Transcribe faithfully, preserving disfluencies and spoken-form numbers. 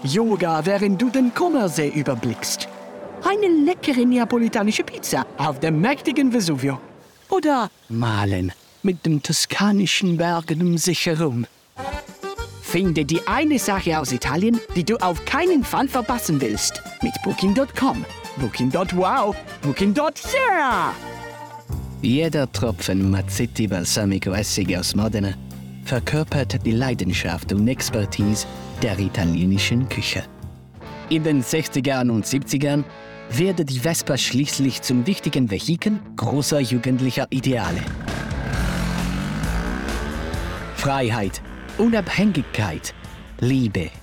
Yoga, während du den Comersee überblickst. Eine leckere neapolitanische Pizza auf dem mächtigen Vesuvio. Oder Malen mit den toskanischen Bergen um sich herum. Finde die eine Sache aus Italien, die du auf keinen Fall verpassen willst. Mit Booking Punkt com. Booking Punkt wow. Booking Punkt yeah! Jeder Tropfen Mazzetti Balsamico Essig aus Modena verkörpert die Leidenschaft und Expertise der italienischen Küche. In den sechzigern und siebzigern wurde die Vespa schließlich zum wichtigen Vehikel großer jugendlicher Ideale. Freiheit, Unabhängigkeit, Liebe